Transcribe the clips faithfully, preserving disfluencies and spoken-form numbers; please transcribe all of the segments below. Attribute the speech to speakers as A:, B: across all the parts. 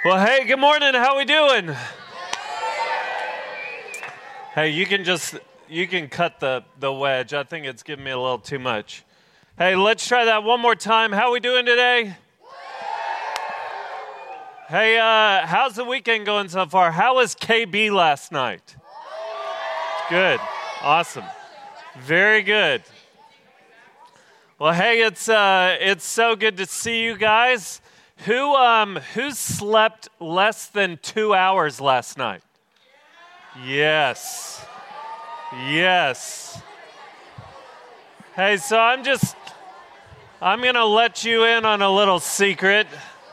A: Well, hey, good morning. How we doing? Hey, you can just, you can cut the, the wedge. I think it's giving me a little too much. Hey, let's try that one more time. How we doing today? Hey, uh, how's the weekend going so far? How was K B last night? Good. Awesome. Very good. Well, hey, it's uh, it's so good to see you guys. Who um who slept less than two hours last night? Yes. Yes. Hey, so I'm just I'm gonna let you in on a little secret.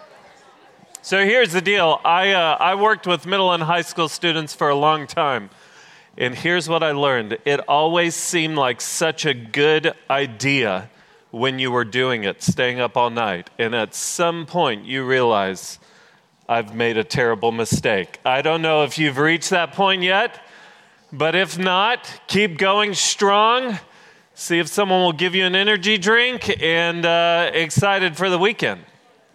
A: So here's the deal. I uh, I worked with middle and high school students for a long time, and here's what I learned. It always seemed like such a good idea when you were doing it, staying up all night. And at some point, you realize, I've made a terrible mistake. I don't know if you've reached that point yet, but if not, keep going strong. See if someone will give you an energy drink, and uh, excited for the weekend.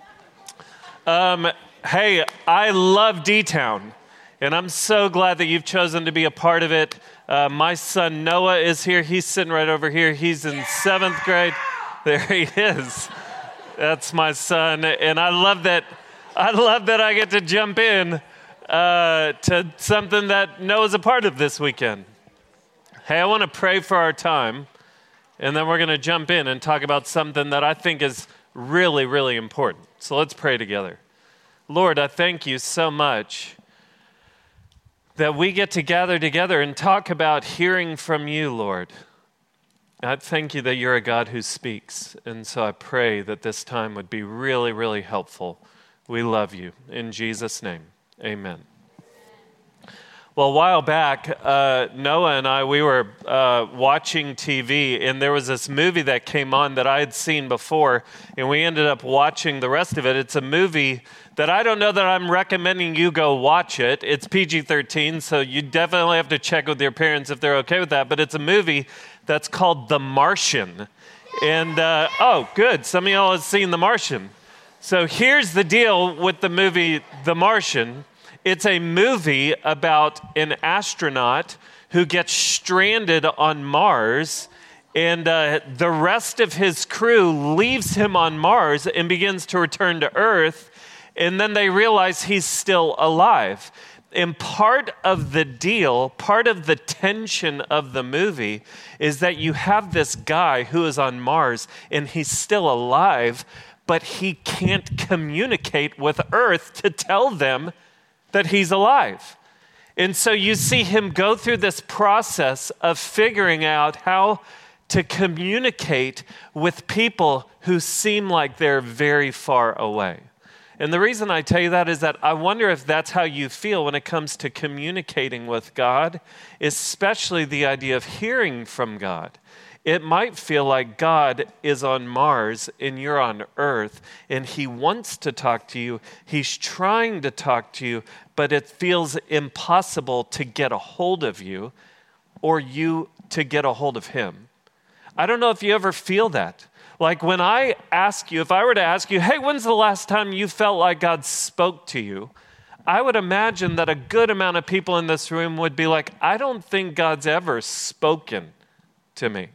A: Um, hey, I love D-Town, and I'm so glad that you've chosen to be a part of it. Uh, my son Noah is here. He's sitting right over here. He's in seventh grade. There he is. That's my son, and I love that. I love that I get to jump in uh, to something that Noah's a part of this weekend. Hey, I want to pray for our time, and then we're going to jump in and talk about something that I think is really, really important. So let's pray together. Lord, I thank you so much that we get to gather together and talk about hearing from you, Lord. I thank you that you're a God who speaks, and so I pray that this time would be really, really helpful. We love you. In Jesus' name, amen. Well, a while back, uh, Noah and I, we were uh, watching T V, and there was this movie that came on that I had seen before, and we ended up watching the rest of it. It's a movie that I don't know that I'm recommending you go watch it. It's P G thirteen, so you definitely have to check with your parents if they're okay with that, but it's a movie that's called The Martian. And, uh, oh, good, some of y'all have seen The Martian. So here's the deal with the movie The Martian. It's a movie about an astronaut who gets stranded on Mars, and uh, the rest of his crew leaves him on Mars and begins to return to Earth, and then they realize he's still alive. And part of the deal, part of the tension of the movie is that you have this guy who is on Mars and he's still alive, but he can't communicate with Earth to tell them that he's alive. And so you see him go through this process of figuring out how to communicate with people who seem like they're very far away. And the reason I tell you that is that I wonder if that's how you feel when it comes to communicating with God, especially the idea of hearing from God. It might feel like God is on Mars and you're on Earth, and he wants to talk to you. He's trying to talk to you, but it feels impossible to get a hold of you or you to get a hold of him. I don't know if you ever feel that. Like when I ask you, if I were to ask you, hey, when's the last time you felt like God spoke to you? I would imagine that a good amount of people in this room would be like, I don't think God's ever spoken to me.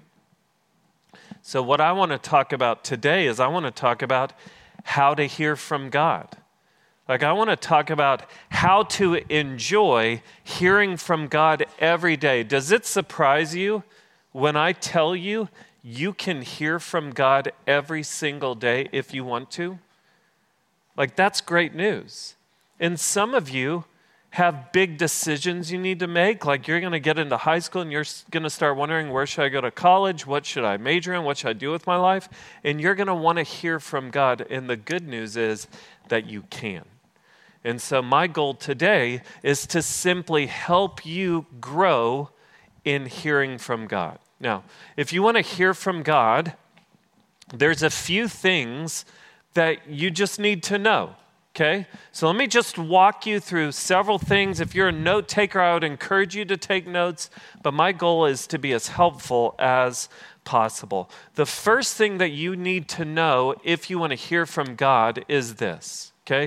A: So what I want to talk about today is I want to talk about how to hear from God. Like I want to talk about how to enjoy hearing from God every day. Does it surprise you when I tell you you can hear from God every single day if you want to? Like, that's great news. And some of you have big decisions you need to make. Like, you're going to get into high school and you're going to start wondering, where should I go to college? What should I major in? What should I do with my life? And you're going to want to hear from God. And the good news is that you can. And so my goal today is to simply help you grow in hearing from God. Now, if you want to hear from God, there's a few things that you just need to know, okay? So let me just walk you through several things. If you're a note taker, I would encourage you to take notes, but my goal is to be as helpful as possible. The first thing that you need to know if you want to hear from God is this, okay?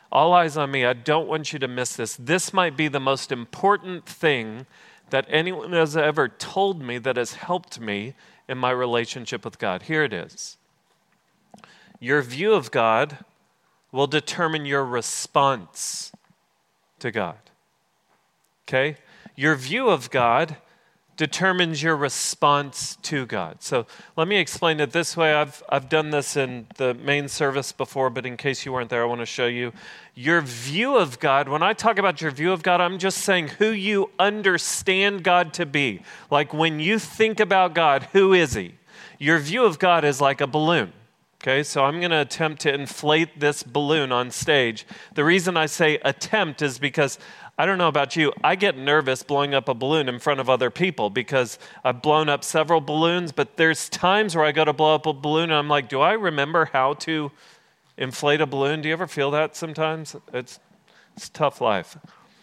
A: All eyes on me. I don't want you to miss this. This might be the most important thing that anyone has ever told me that has helped me in my relationship with God. Here it is. Your view of God will determine your response to God. Okay? Your view of God determines your response to God. So let me explain it this way. I've I've done this in the main service before, but in case you weren't there, I want to show you. Your view of God, when I talk about your view of God, I'm just saying who you understand God to be. Like when you think about God, who is he? Your view of God is like a balloon. Okay, so I'm going to attempt to inflate this balloon on stage. The reason I say attempt is because, I don't know about you, I get nervous blowing up a balloon in front of other people because I've blown up several balloons, but there's times where I go to blow up a balloon and I'm like, do I remember how to inflate a balloon? Do you ever feel that sometimes? It's, it's a tough life.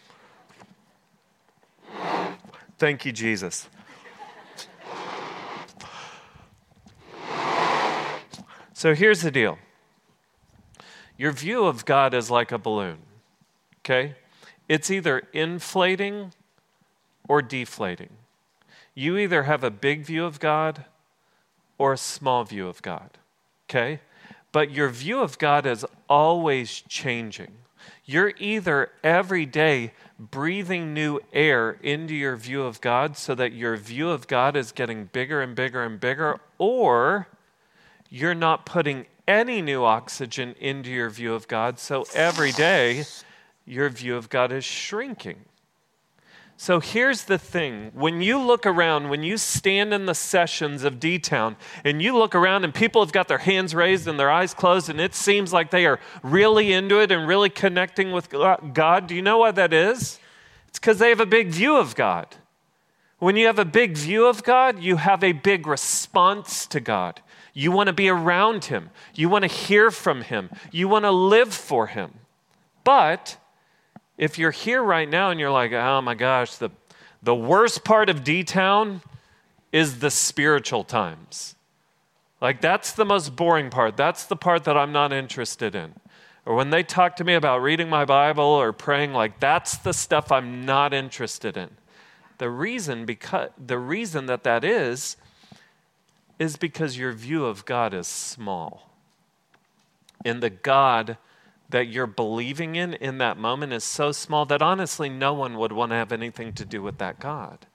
A: Thank you, Jesus. So here's the deal. Your view of God is like a balloon, okay? It's either inflating or deflating. You either have a big view of God or a small view of God, okay? But your view of God is always changing. You're either every day breathing new air into your view of God so that your view of God is getting bigger and bigger and bigger, or you're not putting any new oxygen into your view of God, so every day your view of God is shrinking. So here's the thing. When you look around, when you stand in the sessions of D-Town, and you look around and people have got their hands raised and their eyes closed, and it seems like they are really into it and really connecting with God, do you know what that is? It's because they have a big view of God. When you have a big view of God, you have a big response to God. You want to be around him. You want to hear from him. You want to live for him. But if you're here right now and you're like, oh my gosh, the, the worst part of D-Town is the spiritual times. Like that's the most boring part. That's the part that I'm not interested in. Or when they talk to me about reading my Bible or praying, like that's the stuff I'm not interested in. The reason, because, the reason that that is, is because your view of God is small. And the God that you're believing in in that moment is so small that honestly no one would want to have anything to do with that God.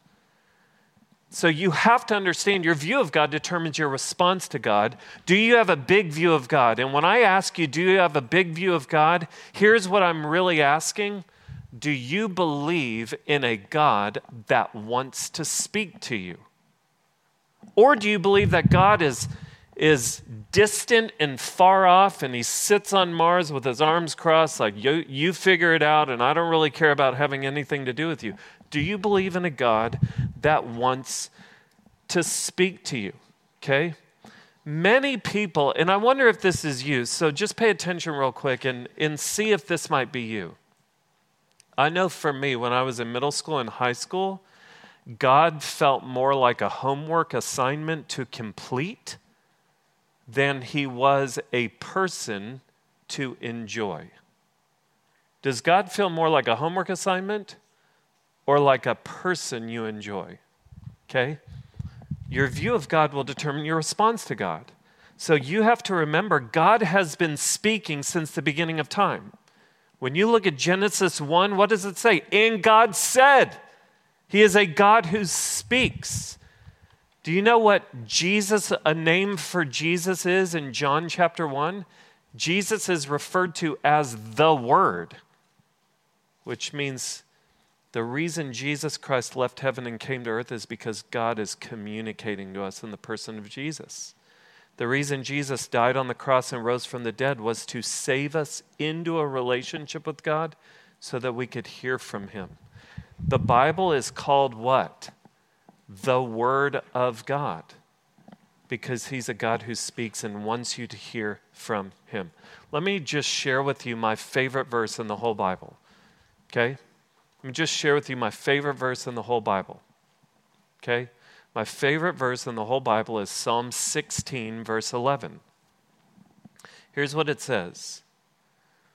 A: So you have to understand your view of God determines your response to God. Do you have a big view of God? And when I ask you, do you have a big view of God? Here's what I'm really asking. Do you believe in a God that wants to speak to you? Or do you believe that God is, is distant and far off and he sits on Mars with his arms crossed like, you, you figure it out and I don't really care about having anything to do with you? Do you believe in a God that wants to speak to you? Okay? Many people, and I wonder if this is you, so just pay attention real quick and, and see if this might be you. I know for me, when I was in middle school and high school, God felt more like a homework assignment to complete than he was a person to enjoy. Does God feel more like a homework assignment or like a person you enjoy? Okay? Your view of God will determine your response to God. So you have to remember, God has been speaking since the beginning of time. When you look at Genesis one, what does it say? And God said. He is a God who speaks. Do you know what Jesus, a name for Jesus is in John chapter one? Jesus is referred to as the Word, which means the reason Jesus Christ left heaven and came to earth is because God is communicating to us in the person of Jesus. The reason Jesus died on the cross and rose from the dead was to save us into a relationship with God so that we could hear from him. The Bible is called what? The Word of God, because he's a God who speaks and wants you to hear from him. Let me just share with you my favorite verse in the whole Bible, okay? Let me just share with you my favorite verse in the whole Bible, okay? My favorite verse in the whole Bible is Psalm sixteen, verse eleven. Here's what it says.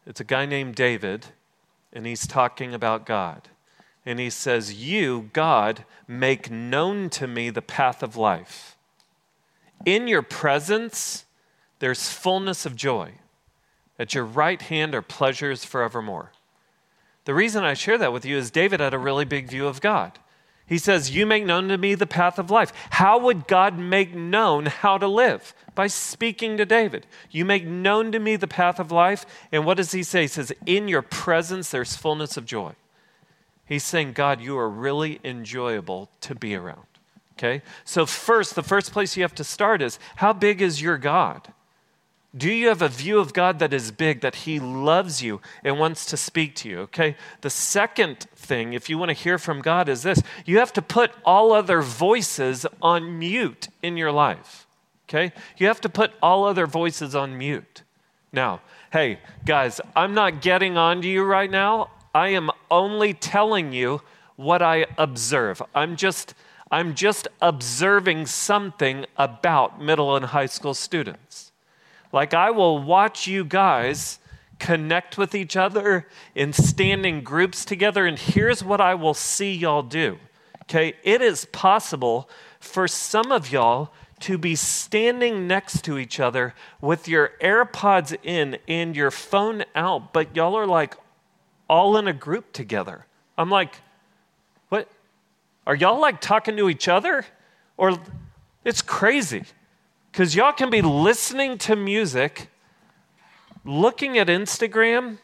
A: It's a guy named David, and he's talking about God. And he says, you, God, make known to me the path of life. In your presence, there's fullness of joy. At your right hand are pleasures forevermore. The reason I share that with you is David had a really big view of God. He says, you make known to me the path of life. How would God make known how to live? By speaking to David. You make known to me the path of life. And what does he say? He says, in your presence, there's fullness of joy. He's saying, God, you are really enjoyable to be around. Okay? So first, the first place you have to start is, how big is your God? Do you have a view of God that is big, that he loves you and wants to speak to you, okay? The second thing, if you want to hear from God, is this. You have to put all other voices on mute in your life, okay? You have to put all other voices on mute. Now, hey, guys, I'm not getting on to you right now. I am only telling you what I observe. I'm just, I'm just observing something about middle and high school students. Like, I will watch you guys connect with each other and stand in groups together, and here's what I will see y'all do, okay? It is possible for some of y'all to be standing next to each other with your AirPods in and your phone out, but y'all are like all in a group together. I'm like, what? Are y'all like talking to each other? Or it's crazy. Because y'all can be listening to music, looking at Instagram,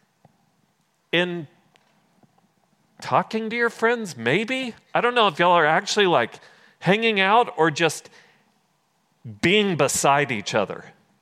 A: and talking to your friends, maybe. I don't know if y'all are actually like hanging out or just being beside each other.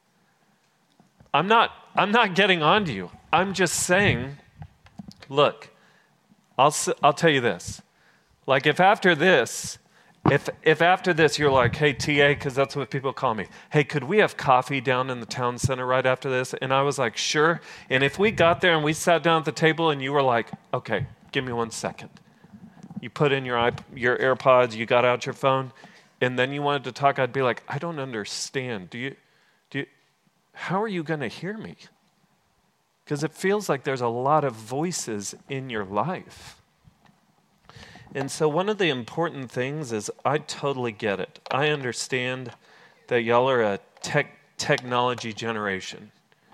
A: I'm not, I'm not getting on to you. I'm just saying, look, I'll, I'll tell you this. Like, if after this, If if after this you're like, hey, T A, because that's what people call me, hey, could we have coffee down in the town center right after this? And I was like, sure. And if we got there and we sat down at the table and you were like, okay, give me one second. You put in your iP- your AirPods, you got out your phone, and then you wanted to talk, I'd be like, I don't understand. Do you, do you, how are you going to hear me? Because it feels like there's a lot of voices in your life. And so one of the important things is I totally get it. I understand that y'all are a tech technology generation.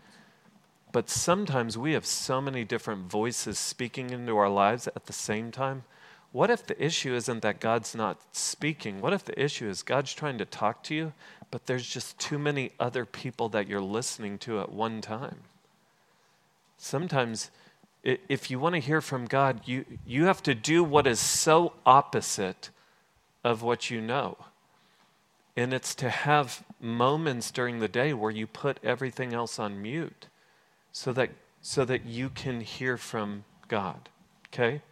A: But sometimes we have so many different voices speaking into our lives at the same time. What if the issue isn't that God's not speaking? What if the issue is God's trying to talk to you, but there's just too many other people that you're listening to at one time? Sometimes if you want to hear from God, you, you have to do what is so opposite of what you know. And it's to have moments during the day where you put everything else on mute so that, so that you can hear from God, okay?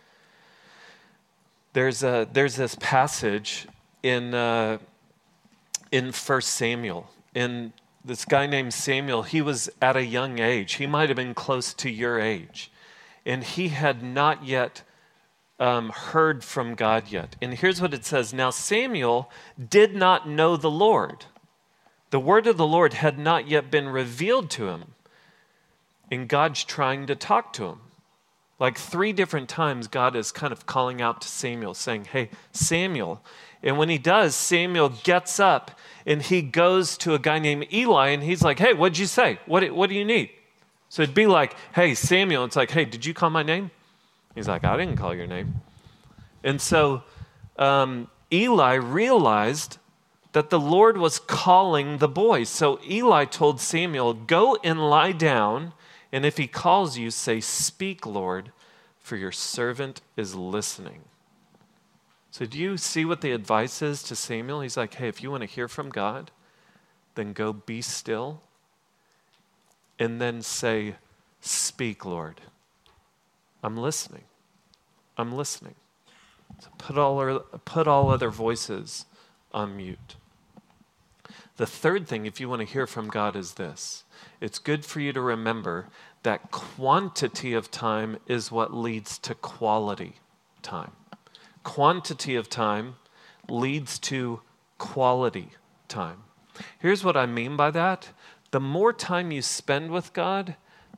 A: There's, a, there's this passage in, uh, in First Samuel. In this guy named Samuel, he was at a young age. He might have been close to your age. And he had not yet um, heard from God yet. And here's what it says. Now Samuel did not know the Lord. The word of the Lord had not yet been revealed to him. And God's trying to talk to him. Like three different times, God is kind of calling out to Samuel, saying, hey, Samuel. And when he does, Samuel gets up and he goes to a guy named Eli and he's like, hey, what'd you say? What, what do you need? So it'd be like, hey, Samuel. It's like, hey, did you call my name? He's like, I didn't call your name. And so um, Eli realized that the Lord was calling the boy. So Eli told Samuel, go and lie down, and if he calls you, say, speak, Lord, for your servant is listening. So do you see what the advice is to Samuel? He's like, hey, if you want to hear from God, then go be still, and then say, speak, Lord. I'm listening. I'm listening. So put all, put all other voices on mute. The third thing, if you want to hear from God, is this. It's good for you to remember that quantity of time is what leads to quality time. Quantity of time leads to quality time. Here's what I mean by that. The more time you spend with God,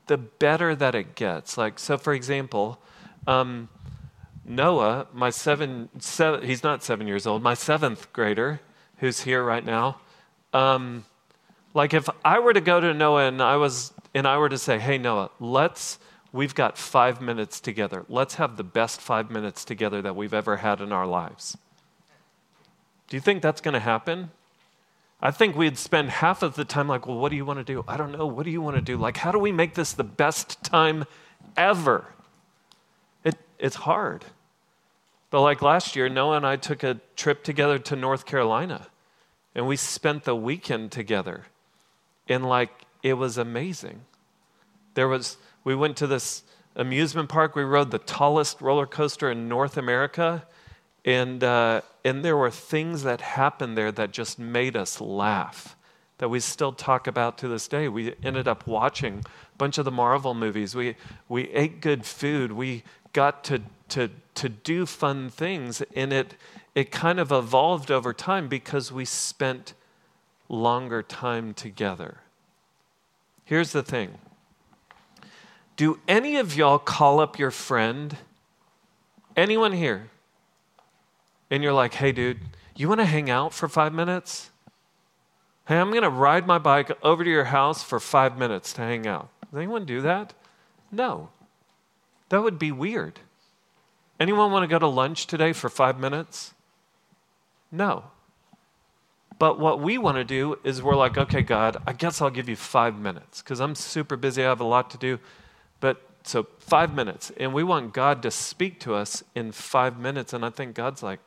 A: the better that it gets. Like, so for example, um, Noah, my seven, seven, he's not seven years old, my seventh grader, who's here right now, um, like if I were to go to Noah and I was, and I were to say, hey, Noah, let's, we've got five minutes together. Let's have the best five minutes together that we've ever had in our lives. Do you think that's going to happen? I think we'd spend half of the time like, well, what do you want to do? I don't know. What do you want to do? Like, how do we make this the best time ever? It, it's hard. But like last year, Noah and I took a trip together to North Carolina, and we spent the weekend together. And like, it was amazing. There was, we went to this amusement park. We rode the tallest roller coaster in North America. And uh, and there were things that happened there that just made us laugh, that we still talk about to this day. We ended up watching a bunch of the Marvel movies. We we ate good food. We got to to to do fun things, and it it kind of evolved over time because we spent longer time together. Here's the thing. Do any of y'all call up your friend? Anyone here? And you're like, hey, dude, you want to hang out for five minutes? Hey, I'm going to ride my bike over to your house for five minutes to hang out. Does anyone do that? No. That would be weird. Anyone want to go to lunch today for five minutes? No. But what we want to do is we're like, okay, God, I guess I'll give you five minutes because I'm super busy. I have a lot to do. But so five minutes. And we want God to speak to us in five minutes. And I think God's like,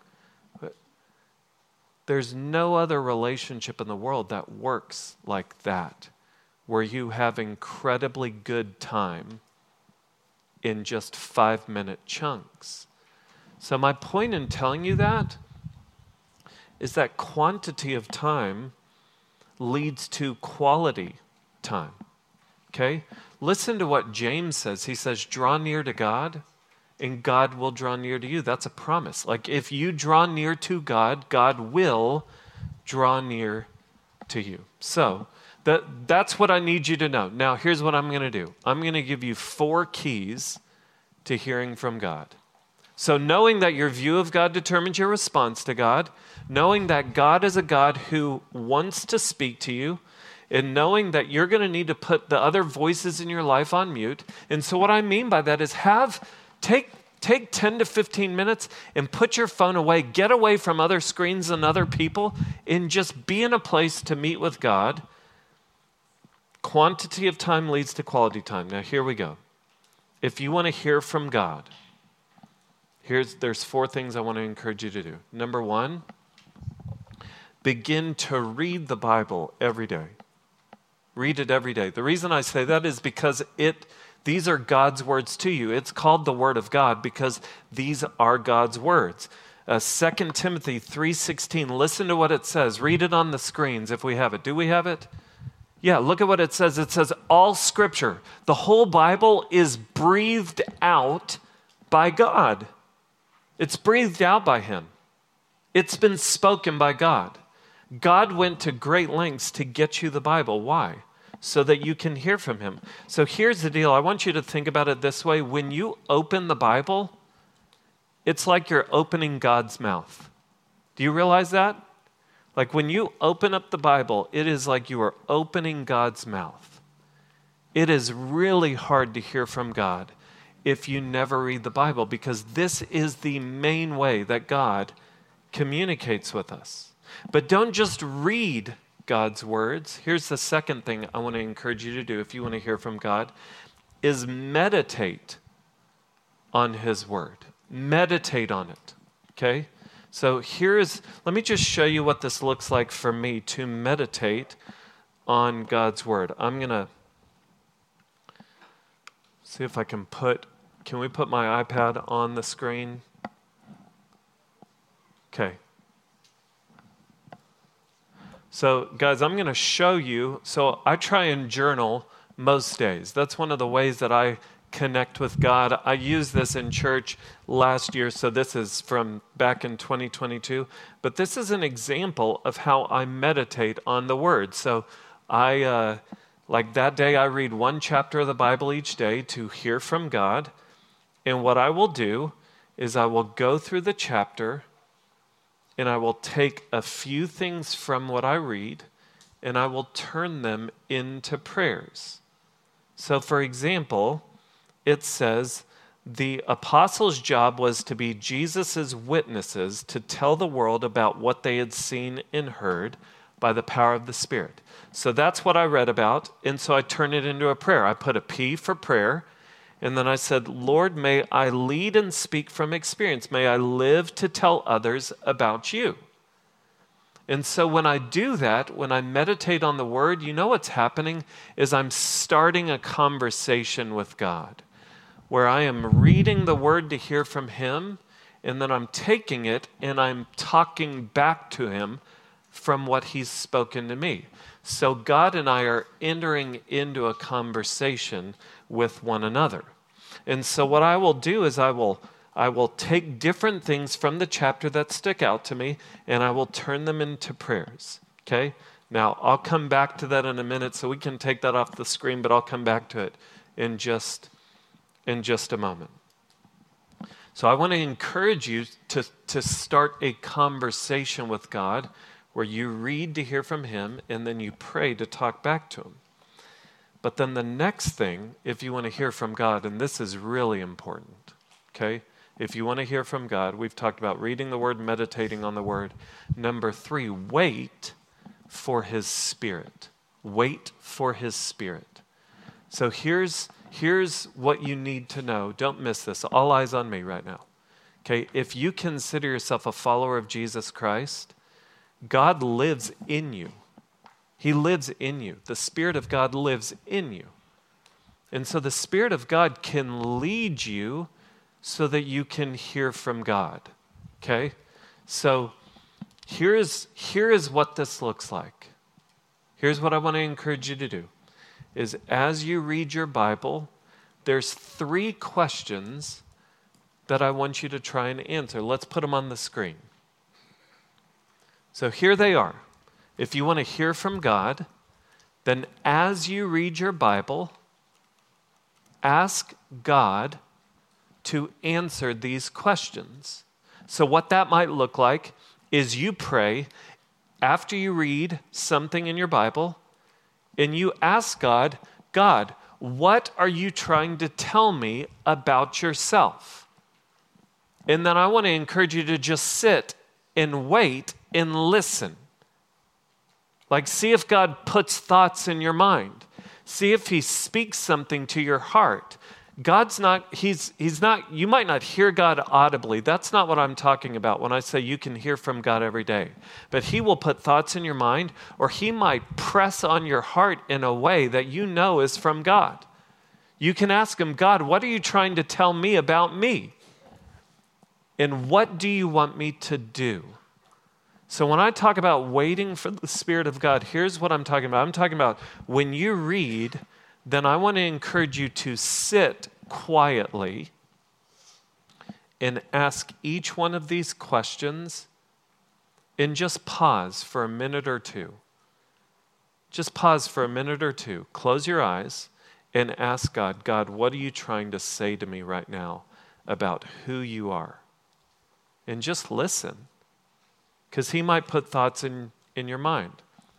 A: there's no other relationship in the world that works like that, where you have incredibly good time in just five-minute chunks. So my point in telling you that is that quantity of time leads to quality time, okay? Listen to what James says. He says, draw near to God, and God will draw near to you. That's a promise. Like if you draw near to God, God will draw near to you. So that, that's what I need you to know. Now, here's what I'm going to do. I'm going to give you four keys to hearing from God. So knowing that your view of God determines your response to God, knowing that God is a God who wants to speak to you, and knowing that you're going to need to put the other voices in your life on mute. And so what I mean by that is have Take take ten to fifteen minutes and put your phone away. Get away from other screens and other people and just be in a place to meet with God. Quantity of time leads to quality time. Now here we go. If you want to hear from God, here's there's four things I want to encourage you to do. Number one, begin to read the Bible every day. Read it every day. The reason I say that is because it These are God's words to you. It's called the Word of God because these are God's words. Uh, Second Timothy three sixteen, listen to what it says. Read it on the screens if we have it. Do we have it? Yeah, look at what it says. It says, all Scripture, the whole Bible is breathed out by God. It's breathed out by Him. It's been spoken by God. God went to great lengths to get you the Bible. Why? So that you can hear from Him. So here's the deal. I want you to think about it this way. When you open the Bible, it's like you're opening God's mouth. Do you realize that? Like when you open up the Bible, it is like you are opening God's mouth. It is really hard to hear from God if you never read the Bible because this is the main way that God communicates with us. But don't just read God's words. Here's the second thing I want to encourage you to do if you want to hear from God, is meditate on His Word. Meditate on it, okay? So here's, let me just show you what this looks like for me to meditate on God's Word. I'm going to see if I can put, can we put my iPad on the screen? Okay. So, guys, I'm going to show you. So I try and journal most days. That's one of the ways that I connect with God. I used this in church last year, so this is from back in twenty twenty-two. But this is an example of how I meditate on the Word. So I, uh, Like that day, I read one chapter of the Bible each day to hear from God. And what I will do is I will go through the chapter and I will take a few things from what I read and I will turn them into prayers. So, for example, it says the apostles' job was to be Jesus' witnesses to tell the world about what they had seen and heard by the power of the Spirit. So that's what I read about, and so I turned it into a prayer. I put a P for prayer, and then I said, Lord, may I lead and speak from experience. May I live to tell others about you. And so when I do that, when I meditate on the word, you know what's happening is I'm starting a conversation with God where I am reading the word to hear from him, and then I'm taking it and I'm talking back to him from what he's spoken to me. So God and I are entering into a conversation with one another. And so what I will do is I will I will take different things from the chapter that stick out to me, and I will turn them into prayers, okay? Now, I'll come back to that in a minute, so we can take that off the screen, but I'll come back to it in just, in just a moment. So I want to encourage you to, to start a conversation with God where you read to hear from him, and then you pray to talk back to him. But then the next thing, if you want to hear from God, and this is really important, okay? If you want to hear from God, we've talked about reading the word, meditating on the word. Number three, wait for his Spirit. Wait for his Spirit. So here's, here's what you need to know. Don't miss this. All eyes on me right now. Okay, if you consider yourself a follower of Jesus Christ, God lives in you. He lives in you. The Spirit of God lives in you. And so the Spirit of God can lead you so that you can hear from God, okay? So here's, here is what this looks like. Here's what I want to encourage you to do, is as you read your Bible, there's three questions that I want you to try and answer. Let's put them on the screen. So here they are. If you want to hear from God, then as you read your Bible, ask God to answer these questions. So what that might look like is you pray after you read something in your Bible and you ask God, God, what are you trying to tell me about yourself? And then I want to encourage you to just sit and wait and listen. Like, see if God puts thoughts in your mind. See if he speaks something to your heart. God's not, he's, he's not, you might not hear God audibly. That's not what I'm talking about when I say you can hear from God every day. But he will put thoughts in your mind, or he might press on your heart in a way that you know is from God. You can ask him, God, what are you trying to tell me about me? And what do you want me to do? So when I talk about waiting for the Spirit of God, here's what I'm talking about. I'm talking about when you read, then I want to encourage you to sit quietly and ask each one of these questions and just pause for a minute or two. Just pause for a minute or two. Close your eyes and ask God, God, what are you trying to say to me right now about who you are? And just listen. Because he might put thoughts in, in your mind.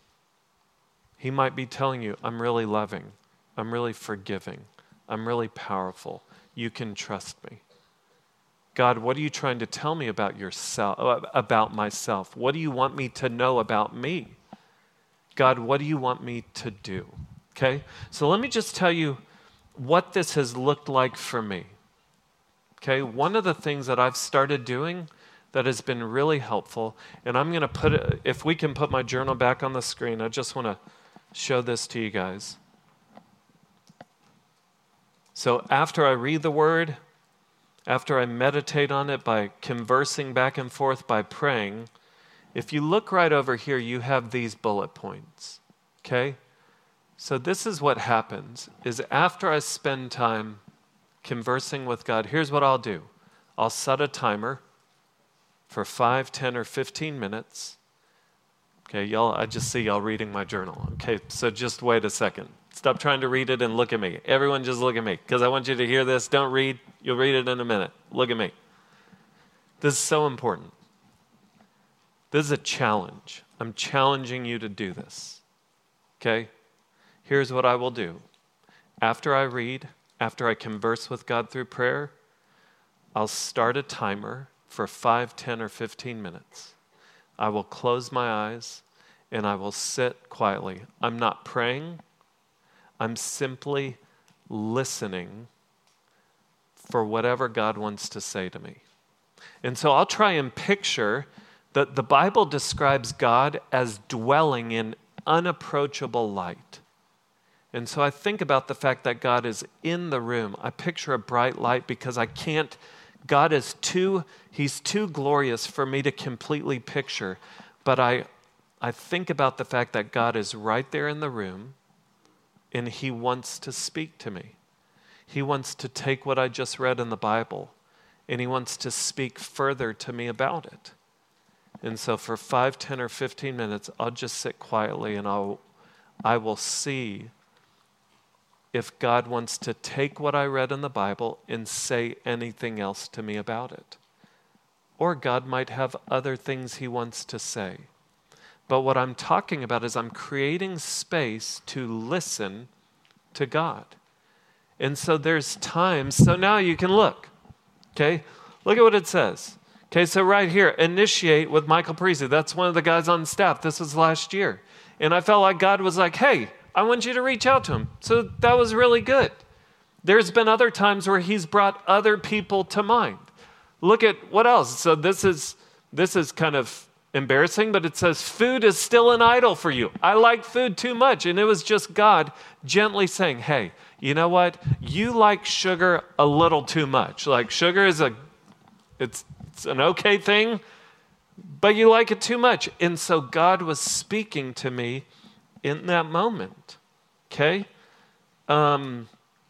A: He might be telling you, I'm really loving. I'm really forgiving. I'm really powerful. You can trust me. God, what are you trying to tell me about yourself, about myself? What do you want me to know about me? God, what do you want me to do? Okay? So let me just tell you what this has looked like for me. Okay? One of the things that I've started doing that has been really helpful, and I'm going to put it, if we can put my journal back on the screen, I just want to show this to you guys. So after I read the word, after I meditate on it by conversing back and forth by praying, if you look right over here, you have these bullet points, okay? So this is what happens, is after I spend time conversing with God, here's what I'll do. I'll set a timer for five, ten, or fifteen minutes. Okay, y'all, I just see y'all reading my journal. Okay, so just wait a second. Stop trying to read it and look at me. Everyone just look at me because I want you to hear this. Don't read. You'll read it in a minute. Look at me. This is so important. This is a challenge. I'm challenging you to do this. Okay? Here's what I will do. After I read, after I converse with God through prayer, I'll start a timer for five, ten, or fifteen minutes. I will close my eyes and I will sit quietly. I'm not praying. I'm simply listening for whatever God wants to say to me. And so I'll try and picture that the Bible describes God as dwelling in unapproachable light. And so I think about the fact that God is in the room. I picture a bright light because I can't, God is too, he's too glorious for me to completely picture. But I, I think about the fact that God is right there in the room and he wants to speak to me. He wants to take what I just read in the Bible and he wants to speak further to me about it. And so for five, ten, or fifteen minutes, I'll just sit quietly and I'll, I will see if God wants to take what I read in the Bible and say anything else to me about it. Or God might have other things he wants to say. But what I'm talking about is I'm creating space to listen to God. And so there's times, so now you can look, okay? Look at what it says. Okay, so right here, initiate with Michael Parisi. That's one of the guys on staff. This was last year. And I felt like God was like, hey, I want you to reach out to him. So that was really good. There's been other times where he's brought other people to mind. Look at what else. So this is this is kind of embarrassing, but it says food is still an idol for you. I like food too much. And it was just God gently saying, hey, you know what? You like sugar a little too much. Like sugar is a, it's, it's an okay thing, but you like it too much. And so God was speaking to me in that moment, okay? Um,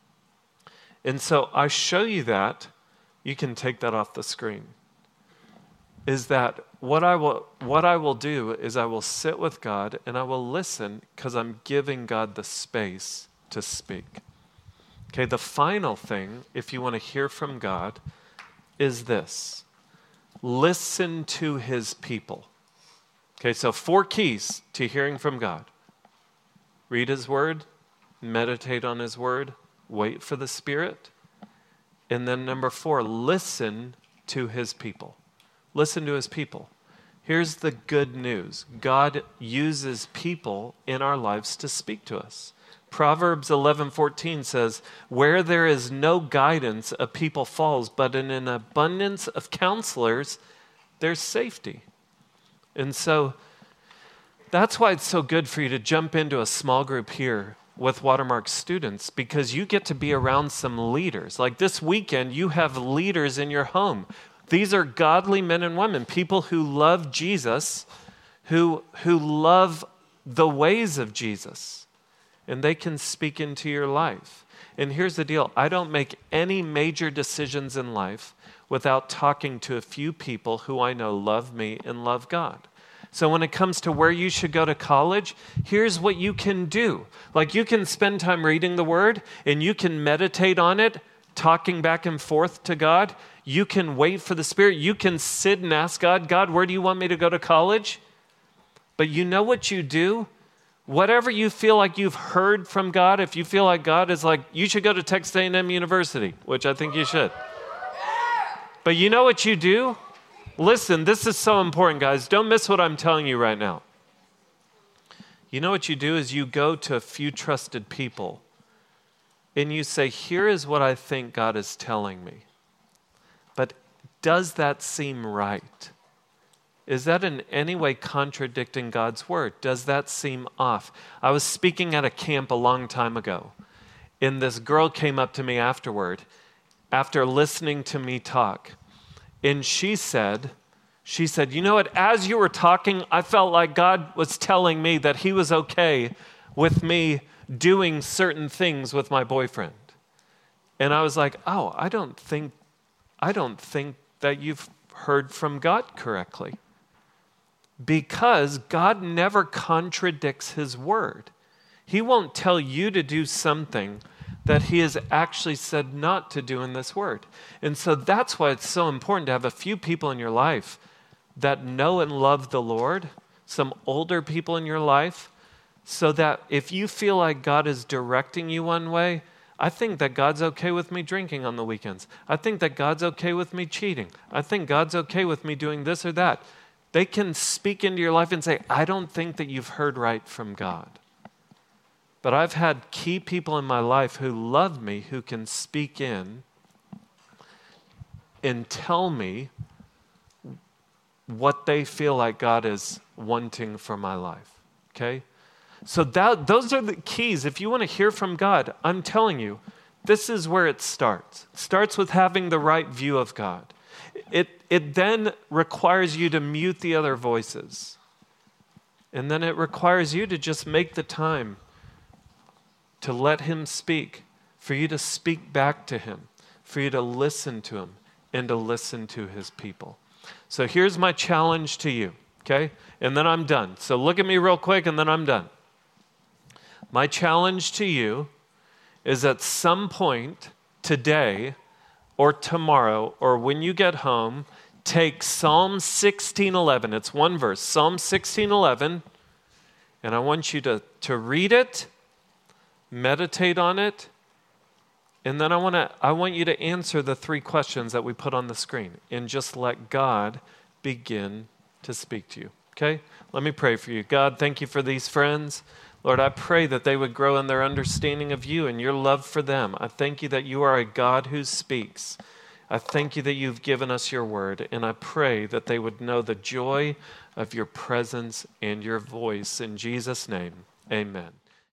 A: and so I show you that. You can take that off the screen. Is that what I will what I will do is I will sit with God and I will listen because I'm giving God the space to speak. Okay, the final thing, if you want to hear from God, is this. Listen to his people. Okay, so four keys to hearing from God. Read his word, meditate on his word, wait for the Spirit. And then number four, listen to his people. Listen to his people. Here's the good news. God uses people in our lives to speak to us. Proverbs eleven fourteen says, where there is no guidance, a people falls, but in an abundance of counselors, there's safety. And so that's why it's so good for you to jump into a small group here with Watermark students, because you get to be around some leaders. Like this weekend, you have leaders in your home. These are godly men and women, people who love Jesus, who, who love the ways of Jesus, and they can speak into your life. And here's the deal. I don't make any major decisions in life without talking to a few people who I know love me and love God. So when it comes to where you should go to college, here's what you can do. Like you can spend time reading the Word and you can meditate on it, talking back and forth to God. You can wait for the Spirit. You can sit and ask God, God, where do you want me to go to college? But you know what you do? Whatever you feel like you've heard from God, if you feel like God is like, you should go to Texas A and M University, which I think you should. But you know what you do? Listen, this is so important, guys. Don't miss what I'm telling you right now. You know what you do is you go to a few trusted people and you say, here is what I think God is telling me. But does that seem right? Is that in any way contradicting God's word? Does that seem off? I was speaking at a camp a long time ago, and this girl came up to me afterward, after listening to me talk. And she said, she said, you know what, as you were talking, I felt like God was telling me that he was okay with me doing certain things with my boyfriend. And I was like, oh, I don't think, I don't think that you've heard from God correctly. Because God never contradicts his word. He won't tell you to do something that he has actually said not to do in this word. And so that's why it's so important to have a few people in your life that know and love the Lord, some older people in your life, so that if you feel like God is directing you one way, I think that God's okay with me drinking on the weekends. I think that God's okay with me cheating. I think God's okay with me doing this or that. They can speak into your life and say, I don't think that you've heard right from God. But I've had key people in my life who love me, who can speak in and tell me what they feel like God is wanting for my life, okay? So that, those are the keys. If you want to hear from God, I'm telling you, this is where it starts. It starts with having the right view of God. It, it then requires you to mute the other voices. And then it requires you to just make the time to let him speak, for you to speak back to him, for you to listen to him, and to listen to his people. So here's my challenge to you, okay? And then I'm done. So look at me real quick, and then I'm done. My challenge to you is at some point today or tomorrow or when you get home, take Psalm sixteen eleven. It's one verse, Psalm sixteen eleven, and I want you to, to read it, meditate on it, and then I want to I want you to answer the three questions that we put on the screen and just let God begin to speak to you. Okay? Let me pray for you. God, thank you for these friends. Lord, I pray that they would grow in their understanding of you and your love for them. I thank you that you are a God who speaks. I thank you that you've given us your word, and I pray that they would know the joy of your presence and your voice. In Jesus' name, amen.